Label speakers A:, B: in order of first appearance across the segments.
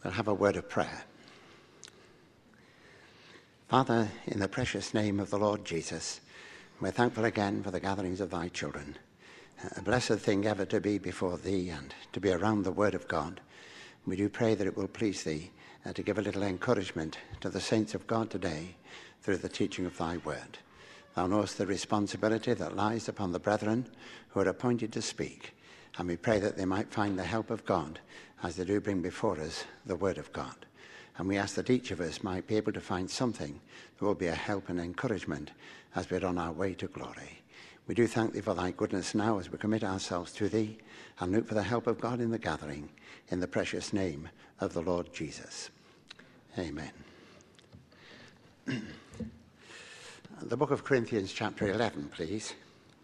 A: We'll have a word of prayer. Father, in the precious name of the Lord Jesus, we're thankful again for the gatherings of thy children. A blessed thing ever to be before thee and to be around the word of God. We do pray that it will please thee to give a little encouragement to the saints of God today through the teaching of thy word. Thou knowest the responsibility that lies upon the brethren who are appointed to speak, and we pray that they might find the help of God as they do bring before us the word of God. And we ask that each of us might be able to find something that will be a help and encouragement as we're on our way to glory. We do thank thee for thy goodness now as we commit ourselves to thee and look for the help of God in the gathering, in the precious name of the Lord Jesus. Amen. The book of Corinthians, chapter 11, please.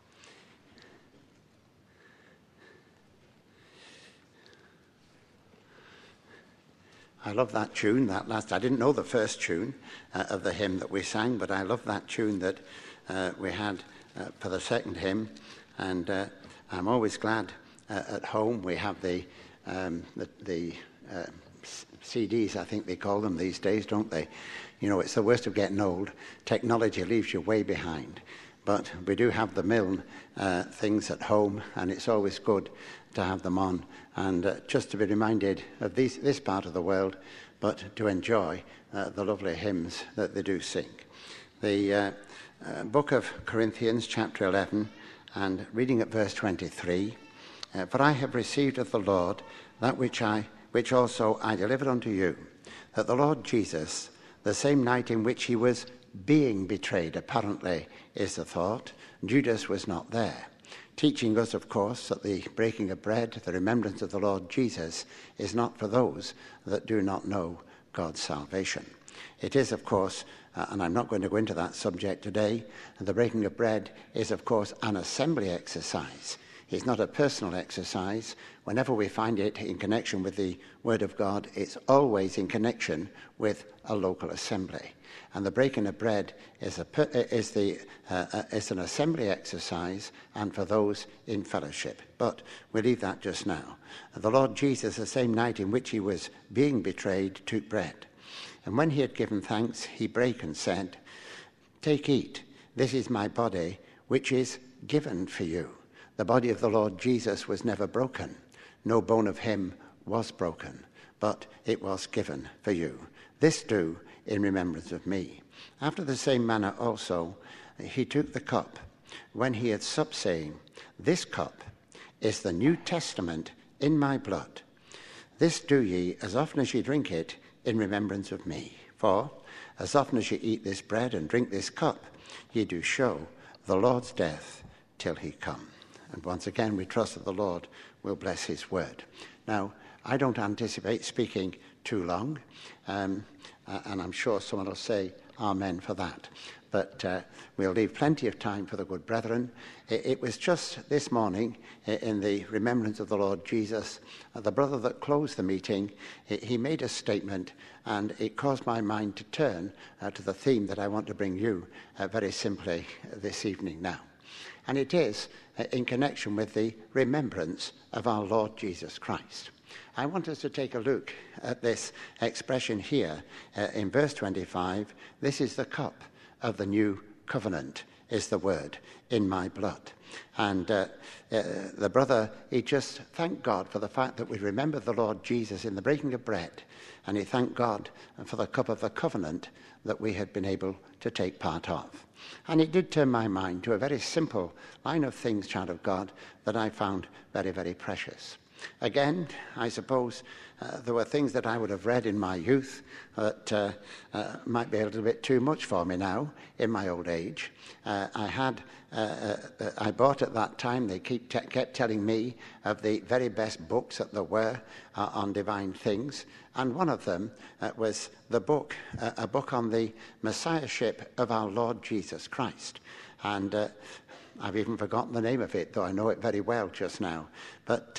A: I love that tune, that last. I didn't know the first tune of the hymn that we sang, but I love that tune that we had for the second hymn. And I'm always glad at home we have the CDs, I think they call them these days, don't they? You know, it's the worst of getting old. Technology leaves you way behind. But we do have the Milne things at home, and it's always good to have them on. And just to be reminded of this part of the world, but to enjoy the lovely hymns that they do sing. The book of Corinthians, chapter 11, and reading at verse 23, For I have received of the Lord that which also I delivered unto you, that the Lord Jesus, the same night in which he was being betrayed, apparently is the thought, Judas was not there, teaching us, of course, that the breaking of bread, the remembrance of the Lord Jesus, is not for those that do not know God's salvation. It is, of course, and I'm not going to go into that subject today, the breaking of bread is, of course, an assembly exercise. It's not a personal exercise. Whenever we find it in connection with the Word of God, it's always in connection with a local assembly. And the breaking of bread is an assembly exercise and for those in fellowship. But we leave that just now. The Lord Jesus, the same night in which he was being betrayed, took bread. And when he had given thanks, he brake and said, Take, eat, this is my body, which is given for you. The body of the Lord Jesus was never broken. No bone of him was broken, but it was given for you. This do in remembrance of me. After the same manner also, he took the cup when he had supped, saying, This cup is the New Testament in my blood. This do ye as often as ye drink it in remembrance of me. For as often as ye eat this bread and drink this cup, ye do show the Lord's death till he come. And once again, we trust that the Lord will bless his word. Now, I don't anticipate speaking too long, and I'm sure someone will say amen for that. But we'll leave plenty of time for the good brethren. It was just this morning, in the remembrance of the Lord Jesus, the brother that closed the meeting, he made a statement, and it caused my mind to turn to the theme that I want to bring you very simply this evening now. And it is in connection with the remembrance of our Lord Jesus Christ. I want us to take a look at this expression here in verse 25. This is the cup of the new covenant, is the word, in my blood. And the brother, he just thanked God for the fact that we remember the Lord Jesus in the breaking of bread. And he thanked God for the cup of the covenant that we had been able to take part of. And it did turn my mind to a very simple line of things, child of God, that I found very, very precious. Again, I suppose there were things that I would have read in my youth that might be a little bit too much for me now in my old age. I bought at that time, they kept telling me of the very best books that there were on divine things. And one of them was a book on the Messiahship of our Lord Jesus Christ. And I've even forgotten the name of it, though I know it very well just now. But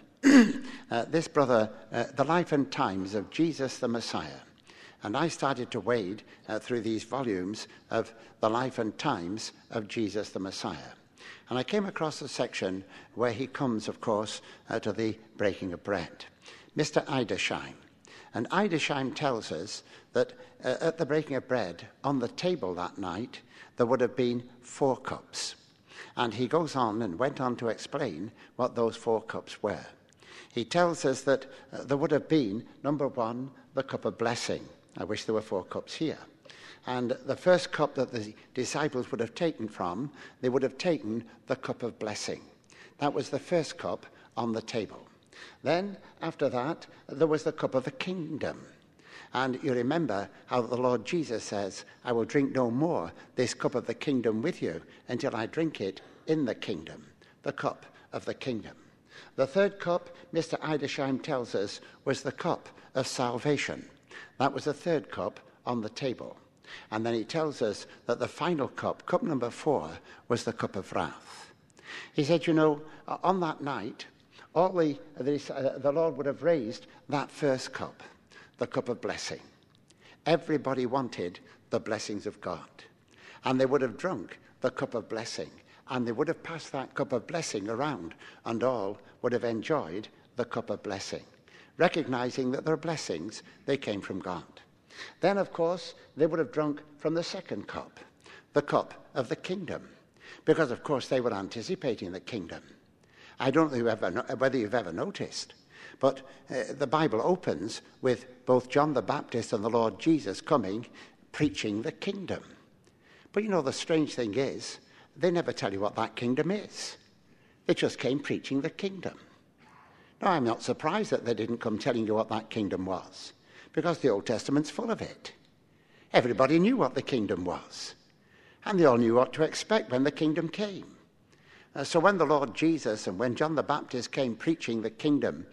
A: this brother, The Life and Times of Jesus the Messiah. And I started to wade through these volumes of The Life and Times of Jesus the Messiah. And I came across a section where he comes, of course, to the breaking of bread. Mr. Edersheim, And Edersheim tells us that at the breaking of bread, on the table that night, there would have been 4 cups. And he goes on and went on to explain what those 4 cups were. He tells us that there would have been, number 1, the cup of blessing. I wish there were 4 cups here. And the first cup that the disciples would have taken from, they would have taken the cup of blessing. That was the first cup on the table. Then, after that, there was the cup of the kingdom. And you remember how the Lord Jesus says, I will drink no more this cup of the kingdom with you until I drink it in the kingdom, the cup of the kingdom. The third cup, Mr. Edersheim tells us, was the cup of salvation. That was the third cup on the table. And then he tells us that the final cup, cup number 4, was the cup of wrath. He said, on that night, the Lord would have raised that first cup, the cup of blessing. Everybody wanted the blessings of God. And they would have drunk the cup of blessing. And they would have passed that cup of blessing around. And all would have enjoyed the cup of blessing, recognizing that their blessings, they came from God. Then, of course, they would have drunk from the second cup, the cup of the kingdom. Because, of course, they were anticipating the kingdom. I don't know whether you've ever noticed, but the Bible opens with both John the Baptist and the Lord Jesus coming, preaching the kingdom. But the strange thing is, they never tell you what that kingdom is. They just came preaching the kingdom. Now, I'm not surprised that they didn't come telling you what that kingdom was, because the Old Testament's full of it. Everybody knew what the kingdom was, and they all knew what to expect when the kingdom came. So when the Lord Jesus and when John the Baptist came preaching the kingdom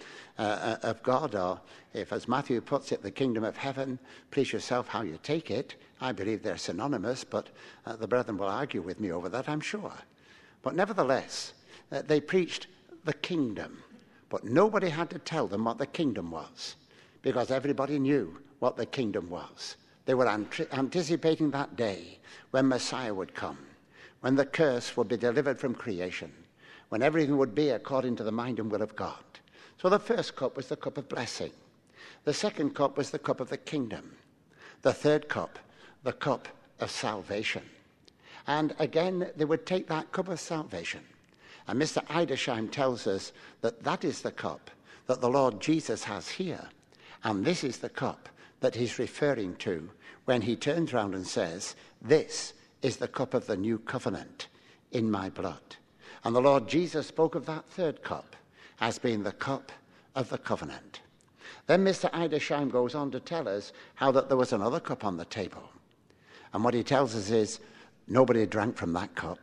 A: of God, or if, as Matthew puts it, the kingdom of heaven, please yourself how you take it, I believe they're synonymous, but the brethren will argue with me over that, I'm sure. But nevertheless, they preached the kingdom, but nobody had to tell them what the kingdom was, because everybody knew what the kingdom was. They were anticipating that day when Messiah would come, when the curse would be delivered from creation, when everything would be according to the mind and will of God. So the first cup was the cup of blessing. The second cup was the cup of the kingdom. The third cup, the cup of salvation. And again, they would take that cup of salvation. And Mr. Edersheim tells us that that is the cup that the Lord Jesus has here. And this is the cup that he's referring to when he turns around and says, this is the cup of the new covenant in my blood. And the Lord Jesus spoke of that third cup as being the cup of the covenant. Then Mr. Edersheim goes on to tell us how that there was another cup on the table. And what he tells us is, nobody drank from that cup.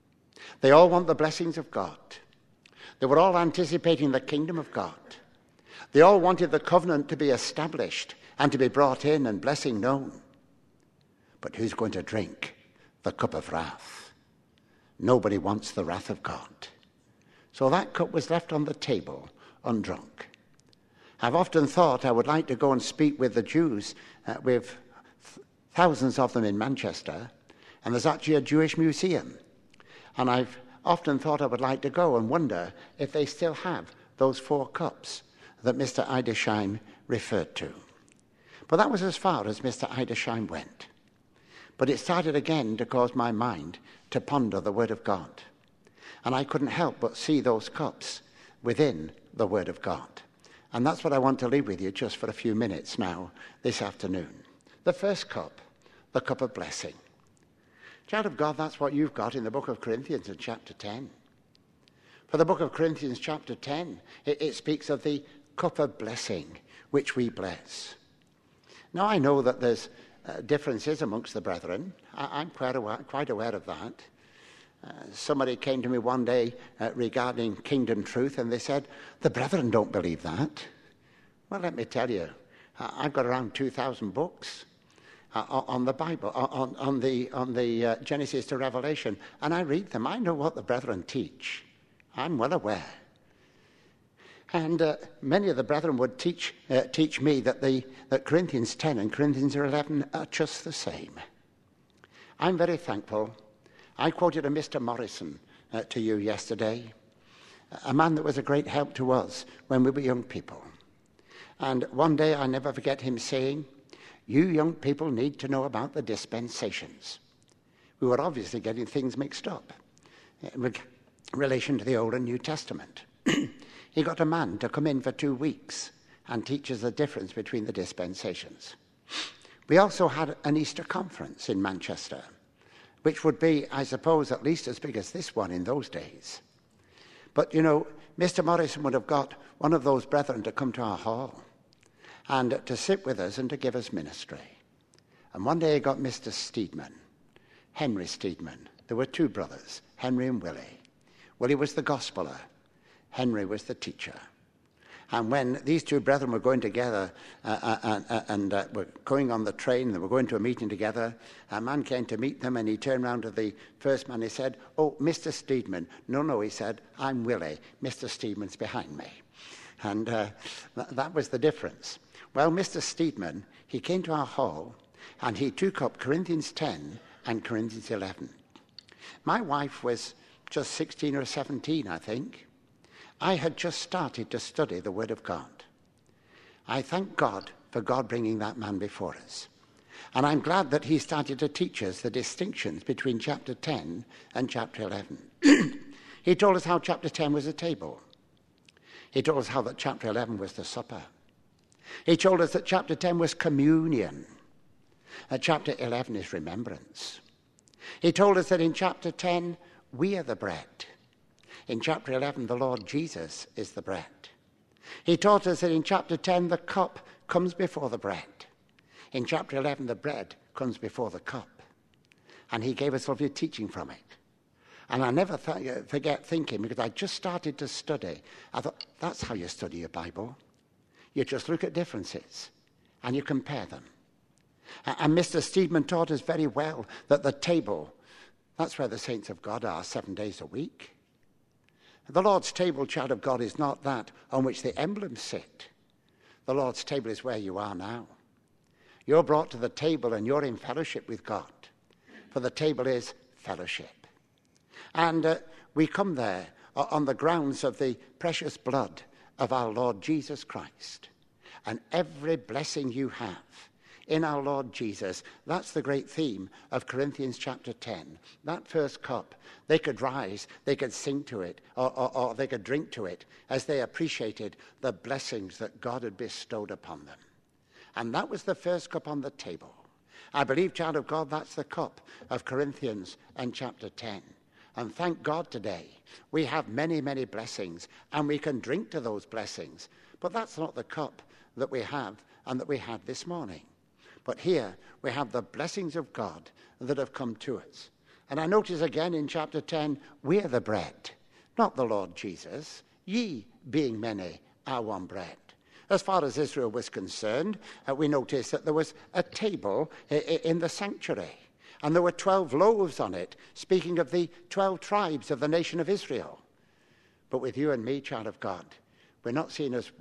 A: They all want the blessings of God. They were all anticipating the kingdom of God. They all wanted the covenant to be established and to be brought in and blessing known. But who's going to drink the cup of wrath? Nobody wants the wrath of God. So that cup was left on the table undrunk. I've often thought I would like to go and speak with the Jews. We've thousands of them in Manchester, and there's actually a Jewish museum. And I've often thought I would like to go and wonder if they still have those 4 cups that Mr. Edersheim referred to. But that was as far as Mr. Edersheim went. But it started again to cause my mind to ponder the Word of God. And I couldn't help but see those cups within the Word of God. And that's what I want to leave with you just for a few minutes now this afternoon. The first cup, the cup of blessing. Child of God, that's what you've got in the book of Corinthians in chapter 10. For the book of Corinthians chapter 10, it speaks of the cup of blessing which we bless. Now I know that there's differences amongst the brethren. I'm quite aware of that. Somebody came to me one day regarding kingdom truth, and they said, the brethren don't believe that. Well, let me tell you, I've got around 2,000 books on the Bible, on the Genesis to Revelation, and I read them. I know what the brethren teach. I'm well aware. And many of the brethren would teach me that Corinthians 10 and Corinthians 11 are just the same. I'm very thankful. I quoted a Mr. Morrison to you yesterday, a man that was a great help to us when we were young people. And one day I never forget him saying, "You young people need to know about the dispensations." We were obviously getting things mixed up in relation to the Old and New Testament. He got a man to come in for 2 weeks and teach us the difference between the dispensations. We also had an Easter conference in Manchester, which would be, I suppose, at least as big as this one in those days. But, you know, Mr. Morrison would have got one of those brethren to come to our hall and to sit with us and to give us ministry. And one day he got Mr. Steedman, Henry Steedman. There were 2 brothers, Henry and Willie. Willie was the gospeler. Henry was the teacher. And when these 2 brethren were going together and were going on the train, they were going to a meeting together, a man came to meet them and he turned round to the first man. He said, "Oh, Mr. Steedman." No, he said, "I'm Willie. Mr. Steedman's behind me." And that was the difference. Well, Mr. Steedman, he came to our hall and he took up Corinthians 10 and Corinthians 11. My wife was just 16 or 17, I think. I had just started to study the Word of God. I thank God for God bringing that man before us. And I'm glad that he started to teach us the distinctions between chapter 10 and chapter 11. He told us how chapter 10 was a table. He told us how that chapter 11 was the supper. He told us that chapter 10 was communion. Chapter 11 is remembrance. He told us that in chapter 10, we are the bread. In chapter 11, the Lord Jesus is the bread. He taught us that in chapter 10, the cup comes before the bread. In chapter 11, the bread comes before the cup. And he gave us lovely teaching from it. And I never forget thinking, because I just started to study, I thought, that's how you study your Bible. You just look at differences and you compare them. And Mr. Steedman taught us very well that the table, that's where the saints of God are 7 days a week. The Lord's table, child of God, is not that on which the emblems sit. The Lord's table is where you are now. You're brought to the table and you're in fellowship with God. For the table is fellowship. And we come there on the grounds of the precious blood of our Lord Jesus Christ. And every blessing you have in our Lord Jesus, that's the great theme of Corinthians chapter 10. That first cup, they could rise, they could sing to it, or they could drink to it as they appreciated the blessings that God had bestowed upon them. And that was the first cup on the table. I believe, child of God, that's the cup of Corinthians and chapter 10. And thank God today, we have many, many blessings, and we can drink to those blessings. But that's not the cup that we have and that we had this morning. But here we have the blessings of God that have come to us. And I notice again in chapter 10, we are the bread, not the Lord Jesus. Ye, being many, are one bread. As far as Israel was concerned, we notice that there was a table in the sanctuary. And there were 12 loaves on it, speaking of the 12 tribes of the nation of Israel. But with you and me, child of God, we're not seen as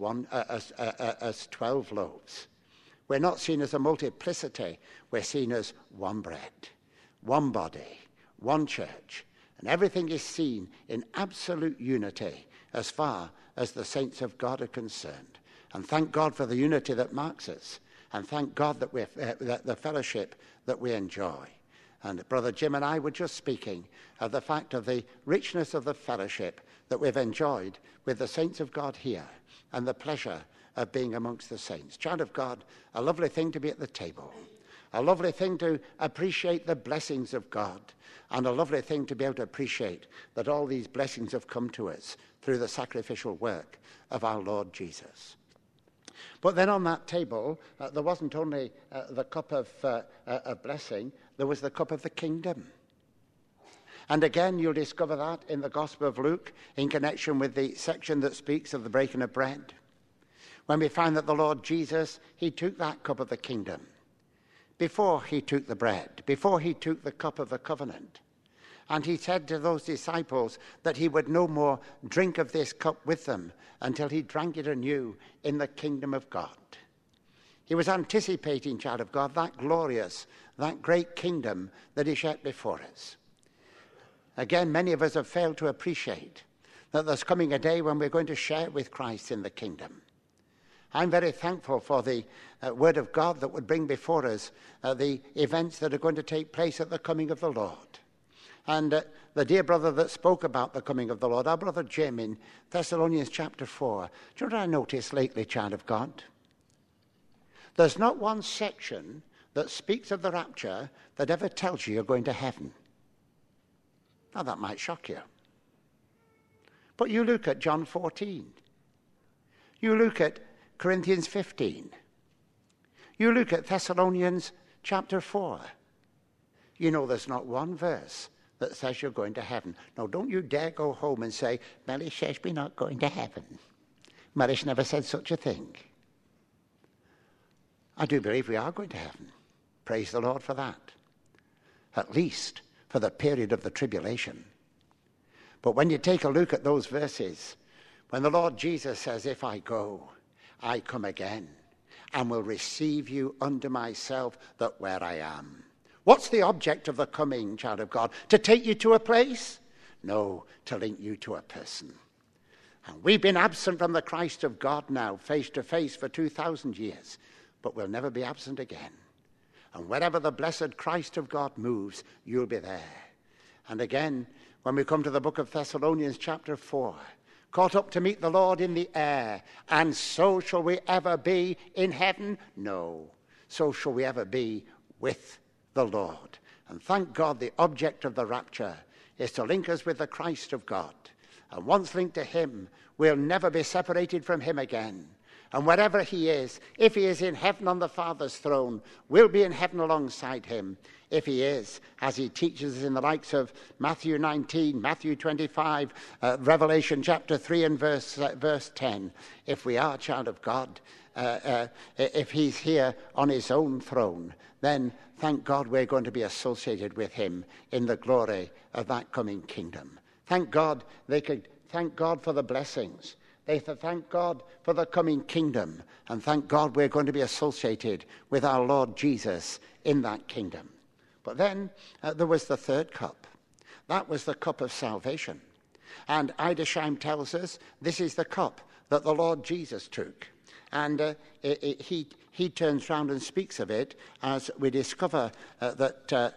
A: 12 loaves. We're not seen as a multiplicity. We're seen as one bread, one body, one church. And everything is seen in absolute unity as far as the saints of God are concerned. And thank God for the unity that marks us. And thank God that the fellowship that we enjoy. And Brother Jim and I were just speaking of the fact of the richness of the fellowship that we've enjoyed with the saints of God here and the pleasure of being amongst the saints. Child of God, a lovely thing to be at the table, a lovely thing to appreciate the blessings of God, and a lovely thing to be able to appreciate that all these blessings have come to us through the sacrificial work of our Lord Jesus. But then on that table, there wasn't only the cup of blessing, there was the cup of the kingdom. And again, you'll discover that in the Gospel of Luke in connection with the section that speaks of the breaking of bread. When we find that the Lord Jesus, he took that cup of the kingdom before he took the bread, before he took the cup of the covenant. And he said to those disciples that he would no more drink of this cup with them until he drank it anew in the kingdom of God. He was anticipating, child of God, that glorious, that great kingdom that is yet before us. Again, many of us have failed to appreciate that there's coming a day when we're going to share with Christ in the kingdom. I'm very thankful for the word of God that would bring before us the events that are going to take place at the coming of the Lord. And the dear brother that spoke about the coming of the Lord, our brother Jim in Thessalonians chapter 4, do you know what I noticed lately, child of God? There's not one section that speaks of the rapture that ever tells you you're going to heaven. Now that might shock you. But you look at John 14. You look at Corinthians 15. You look at Thessalonians chapter 4. You know there's not one verse that says you're going to heaven. No, don't you dare go home and say, Melly says we're not going to heaven. Mellish never said such a thing. I do believe we are going to heaven. Praise the Lord for that. At least for the period of the tribulation. But when you take a look at those verses, when the Lord Jesus says, if I go, I come again and will receive you unto myself, that where I am. What's the object of the coming, child of God? To take you to a place? No, to link you to a person. And we've been absent from the Christ of God now, face to face, for 2,000 years. But we'll never be absent again. And wherever the blessed Christ of God moves, you'll be there. And again, when we come to the book of Thessalonians chapter 4, caught up to meet the Lord in the air, and so shall we ever be in heaven? No, so shall we ever be with the Lord. And thank God the object of the rapture is to link us with the Christ of God. And once linked to him, we'll never be separated from him again. And wherever he is, if he is in heaven on the Father's throne, we'll be in heaven alongside him. If he is, as he teaches us in the likes of Matthew 19, Matthew 25, Revelation chapter 3 and verse 10. If we are a child of God, if he's here on his own throne, then thank God we're going to be associated with him in the glory of that coming kingdom. Thank God they could thank God for the blessings. They thank God for the coming kingdom. And thank God we're going to be associated with our Lord Jesus in that kingdom. But then there was the third cup. That was the cup of salvation. And Edersheim tells us this is the cup that the Lord Jesus took. And he turns round and speaks of it as we discover that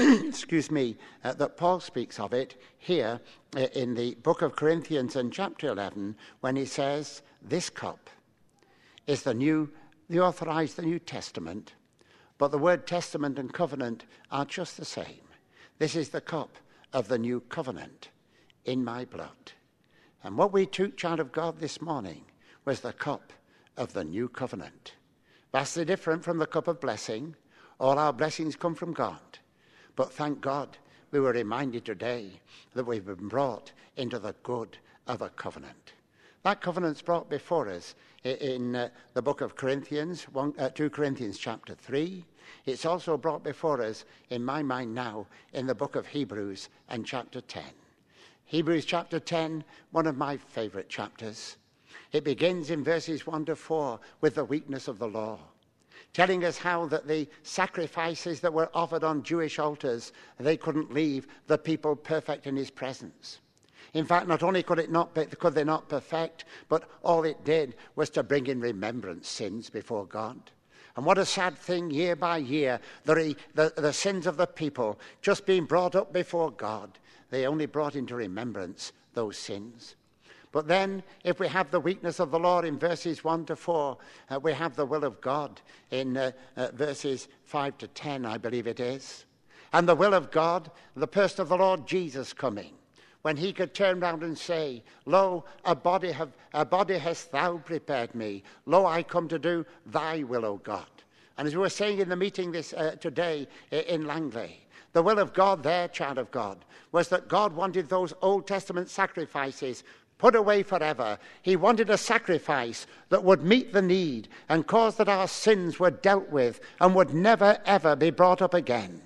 A: that Paul speaks of it here in the book of Corinthians in chapter 11, when he says, this cup is the authorized the New Testament, but the word testament and covenant are just the same. This is the cup of the new covenant in my blood. And what we took, child of God, this morning was the cup of the new covenant. Vastly different from the cup of blessing. All our blessings come from God. But thank God we were reminded today that we've been brought into the good of a covenant. That covenant's brought before us in the book of Corinthians, 2 Corinthians chapter 3. It's also brought before us, in my mind now, in the book of Hebrews and chapter 10. Hebrews chapter 10, one of my favorite chapters. It begins in verses 1 to 4 with the weakness of the law, telling us how that the sacrifices that were offered on Jewish altars, they couldn't leave the people perfect in his presence. In fact, not only could they not perfect, but all it did was to bring in remembrance sins before God. And what a sad thing, year by year, the sins of the people just being brought up before God, they only brought into remembrance those sins. But then, if we have the weakness of the law in verses 1 to 4, we have the will of God in verses 5 to 10, I believe it is. And the will of God, the person of the Lord Jesus coming, when he could turn round and say, lo, a body hast thou prepared me. Lo, I come to do thy will, O God. And as we were saying in the meeting today in Langley, the will of God there, child of God, was that God wanted those Old Testament sacrifices put away forever. He wanted a sacrifice that would meet the need and cause that our sins were dealt with and would never, ever be brought up again.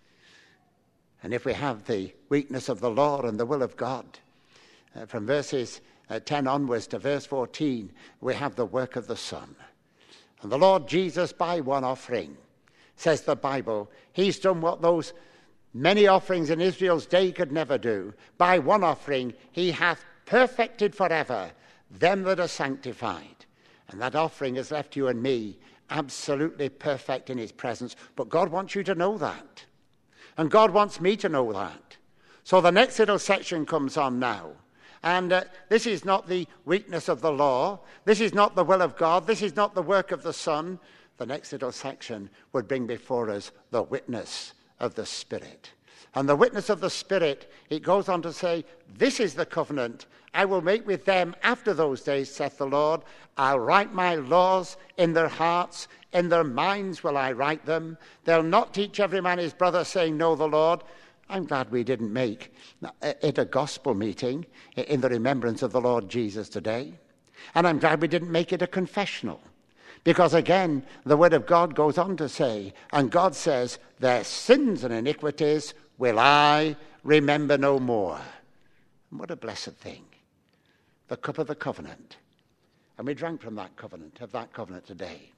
A: And if we have the weakness of the law and the will of God, from verses 10 onwards to verse 14, we have the work of the Son. And the Lord Jesus, by one offering, says the Bible, he's done what those many offerings in Israel's day could never do. By one offering, he hath perfected forever them that are sanctified. And that offering has left you and me absolutely perfect in his presence. But God wants you to know that. And God wants me to know that. So the next little section comes on now. And this is not the weakness of the law. This is not the will of God. This is not the work of the Son. The next little section would bring before us the witness of the Spirit. And the witness of the Spirit, it goes on to say, this is the covenant I will make with them after those days, saith the Lord. I'll write my laws in their hearts, in their minds will I write them. They'll not teach every man his brother, saying, know the Lord. I'm glad we didn't make it a gospel meeting in the remembrance of the Lord Jesus today. And I'm glad we didn't make it a confessional. Because again, the word of God goes on to say, and God says, their sins and iniquities will I remember no more. And what a blessed thing. The cup of the covenant. And we drank from that covenant, of that covenant today.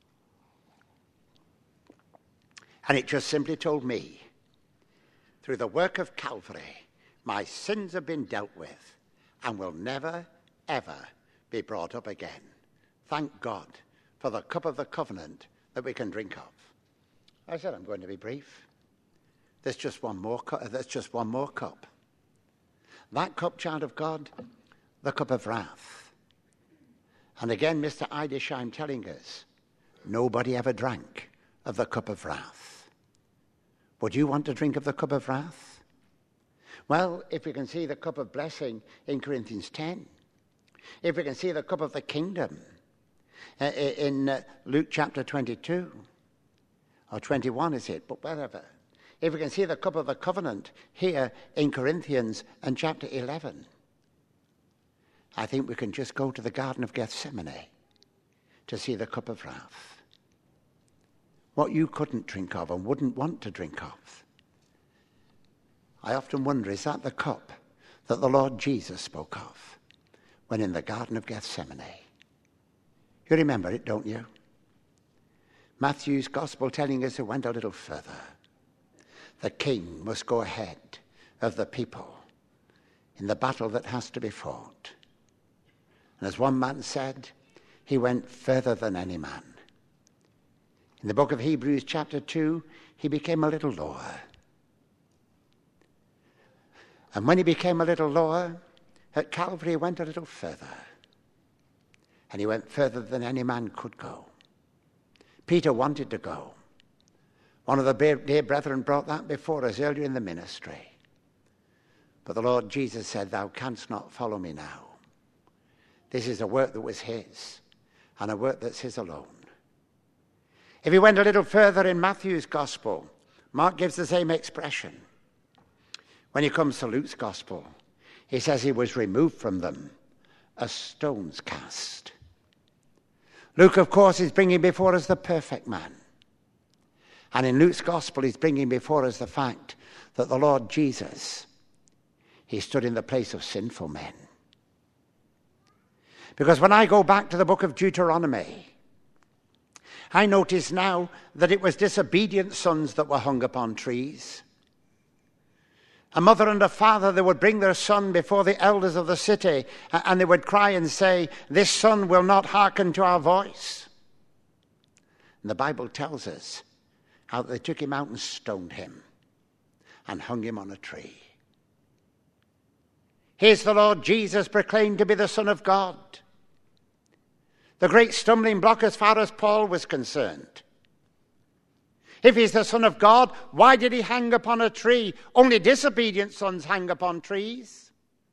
A: And it just simply told me, through the work of Calvary, my sins have been dealt with and will never, ever be brought up again. Thank God for the cup of the covenant that we can drink of. I said I'm going to be brief. There's just one more cup. That cup, child of God, the cup of wrath. And again, Mr. Eidesheim telling us, nobody ever drank of the cup of wrath. Would you want to drink of the cup of wrath? Well, if we can see the cup of blessing in Corinthians 10, if we can see the cup of the kingdom in Luke chapter 22, or 21 is it, but whatever. If we can see the cup of the covenant here in Corinthians and chapter 11, I think we can just go to the Garden of Gethsemane to see the cup of wrath. What you couldn't drink of and wouldn't want to drink of. I often wonder, is that the cup that the Lord Jesus spoke of when in the Garden of Gethsemane? You remember it, don't you? Matthew's gospel telling us it went a little further. The king must go ahead of the people in the battle that has to be fought. And as one man said, he went further than any man. In the book of Hebrews chapter 2, he became a little lower. And when he became a little lower, at Calvary he went a little further. And he went further than any man could go. Peter wanted to go. One of the dear brethren brought that before us earlier in the ministry. But the Lord Jesus said, thou canst not follow me now. This is a work that was his, and a work that's his alone. If he went a little further in Matthew's gospel, Mark gives the same expression. When he comes to Luke's gospel, he says he was removed from them a stone's cast. Luke, of course, is bringing before us the perfect man. And in Luke's gospel, he's bringing before us the fact that the Lord Jesus, he stood in the place of sinful men. Because when I go back to the book of Deuteronomy, I notice now that it was disobedient sons that were hung upon trees. A mother and a father, they would bring their son before the elders of the city, and they would cry and say, this son will not hearken to our voice. And the Bible tells us how they took him out and stoned him and hung him on a tree. Here's the Lord Jesus proclaimed to be the Son of God. The great stumbling block as far as Paul was concerned. If he's the Son of God, why did he hang upon a tree? Only disobedient sons hang upon trees.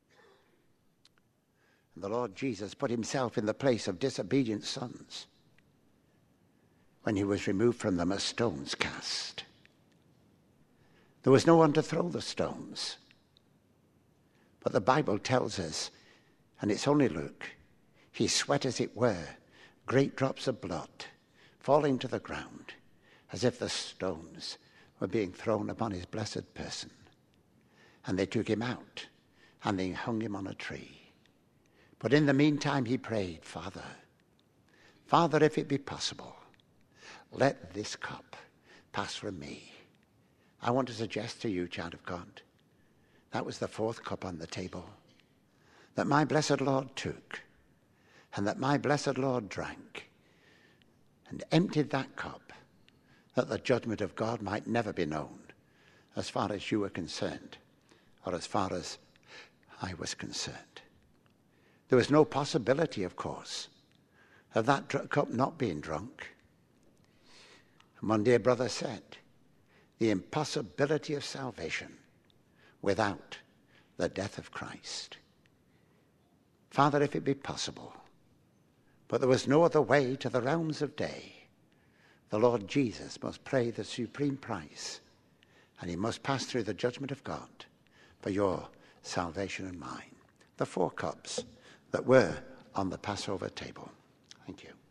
A: And the Lord Jesus put himself in the place of disobedient sons when he was removed from them a stone's cast. There was no one to throw the stones. But the Bible tells us, and it's only Luke, he sweat, as it were, great drops of blood falling to the ground, as if the stones were being thrown upon his blessed person. And they took him out, and they hung him on a tree. But in the meantime he prayed, Father, if it be possible, let this cup pass from me. I want to suggest to you, child of God, that was the fourth cup on the table that my blessed Lord took and that my blessed Lord drank and emptied that cup, that the judgment of God might never be known as far as you were concerned, or as far as I was concerned. There was no possibility, of course, of that cup not being drunk. And one dear brother said, the impossibility of salvation without the death of Christ. Father, if it be possible, but there was no other way to the realms of day, the Lord Jesus must pay the supreme price, and he must pass through the judgment of God for your salvation and mine. The 4 cups that were on the Passover table. Thank you.